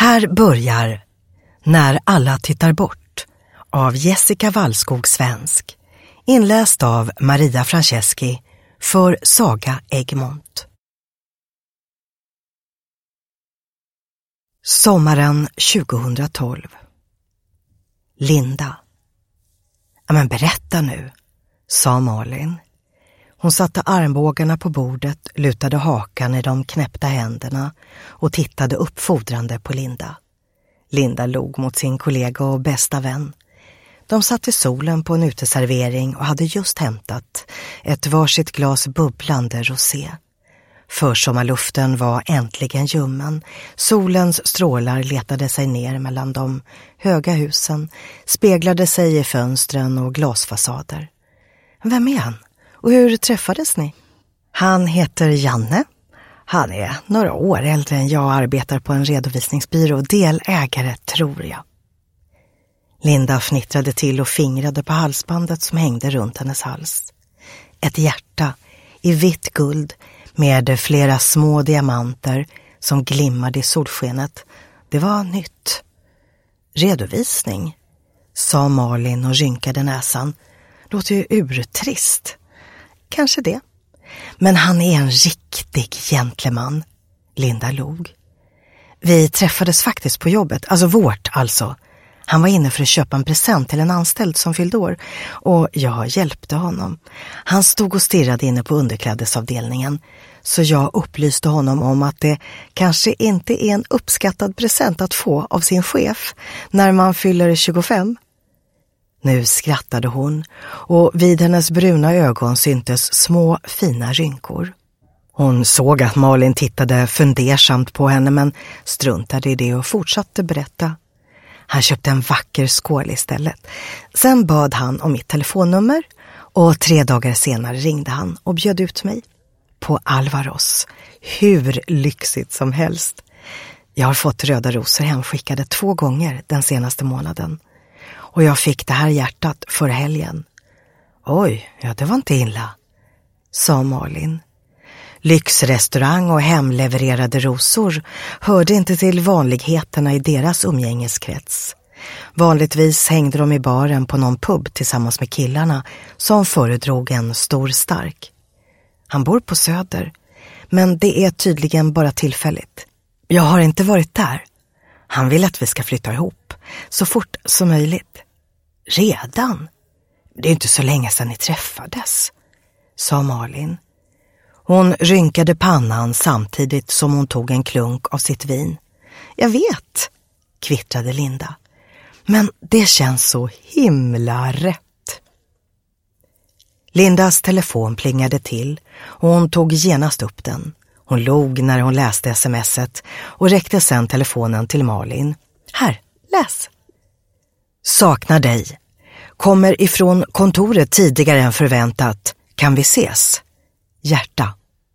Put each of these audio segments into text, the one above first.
Här börjar När alla tittar bort av Jessica Wallskog Svensk, inläst av Maria Franceschi för Saga Egmont. Sommaren 2012. Linda. Ja, men berätta nu, sa Malin. Hon satte armbågarna på bordet, lutade hakan i de knäppta händerna och tittade uppfordrande på Linda. Linda log mot sin kollega och bästa vän. De satt i solen på en uteservering och hade just hämtat ett varsitt glas bubblande rosé. Försommarluften var äntligen ljummen. Solens strålar letade sig ner mellan de höga husen, speglade sig i fönstren och glasfasader. Vem är han? Och hur träffades ni? Han heter Janne. Han är några år äldre än jag och arbetar på en redovisningsbyrå. Delägare, tror jag. Linda fnittrade till och fingrade på halsbandet som hängde runt hennes hals. Ett hjärta i vitt guld med flera små diamanter som glimmade i solskenet. Det var nytt. Redovisning, sa Malin och rynkade näsan. Låter ju urtrist. Kanske det. Men han är en riktig gentleman. Linda log. Vi träffades faktiskt på jobbet, alltså vårt alltså. Han var inne för att köpa en present till en anställd som fyllde år och jag hjälpte honom. Han stod och stirrade inne på underklädesavdelningen så jag upplyste honom om att det kanske inte är en uppskattad present att få av sin chef när man fyller 25. Nu skrattade hon och vid hennes bruna ögon syntes små fina rynkor. Hon såg att Malin tittade fundersamt på henne men struntade i det och fortsatte berätta. Han köpte en vacker skål istället. Sen bad han om mitt telefonnummer och 3 dagar senare ringde han och bjöd ut mig. På Alvaros. Hur lyxigt som helst. Jag har fått röda rosor hemskickade 2 gånger den senaste månaden. Och jag fick det här hjärtat förra helgen. Oj, ja det var inte illa, sa Malin. Lyxrestaurang och hemlevererade rosor hörde inte till vanligheterna i deras umgängeskrets. Vanligtvis hängde de i baren på någon pub tillsammans med killarna som föredrog en stor stark. Han bor på Söder, men det är tydligen bara tillfälligt. Jag har inte varit där. Han vill att vi ska flytta ihop, så fort som möjligt. Redan? Det är inte så länge sedan ni träffades, sa Malin. Hon rynkade pannan samtidigt som hon tog en klunk av sitt vin. Jag vet, kvittrade Linda. Men det känns så himla rätt. Lindas telefon plingade till och hon tog genast upp den. Hon log när hon läste smset och räckte sedan telefonen till Malin. Här, läs. Saknar dig. Kommer ifrån kontoret tidigare än förväntat. Kan vi ses? Hjärta.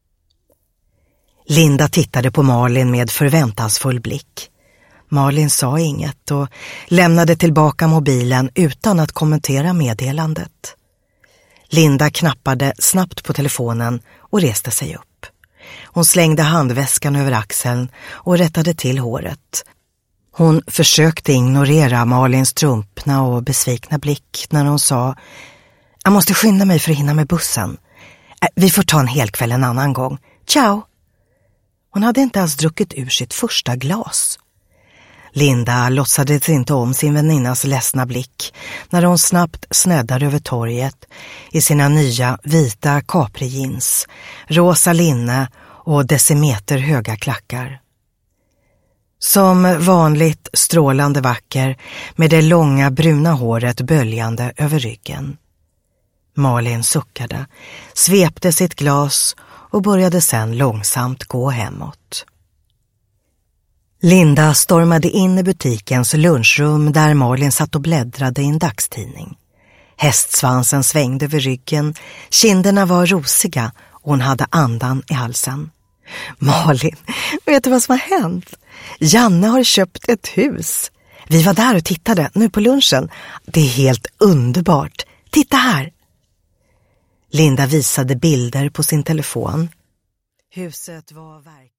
Linda tittade på Malin med förväntansfull blick. Malin sa inget och lämnade tillbaka mobilen utan att kommentera meddelandet. Linda knappade snabbt på telefonen och reste sig upp. Hon slängde handväskan över axeln och rättade till håret. Hon försökte ignorera Malins trumpna och besvikna blick när hon sa: jag måste skynda mig för att hinna med bussen. Vi får ta en hel kväll en annan gång. Ciao! Hon hade inte ens druckit ur sitt första glas. Linda låtsades inte om sin väninnas ledsna blick när hon snabbt sneddade över torget i sina nya vita Capri-jeans, rosa linne och decimeter höga klackar. Som vanligt strålande vacker med det långa bruna håret böljande över ryggen. Malin suckade, svepte sitt glas och började sedan långsamt gå hemåt. Linda stormade in i butikens lunchrum där Malin satt och bläddrade i en dagstidning. Hästsvansen svängde över ryggen, kinderna var rosiga och hon hade andan i halsen. Malin, vet du vad som har hänt? Janne har köpt ett hus. Vi var där och tittade nu på lunchen. Det är helt underbart. Titta här. Linda visade bilder på sin telefon. Huset var verkligen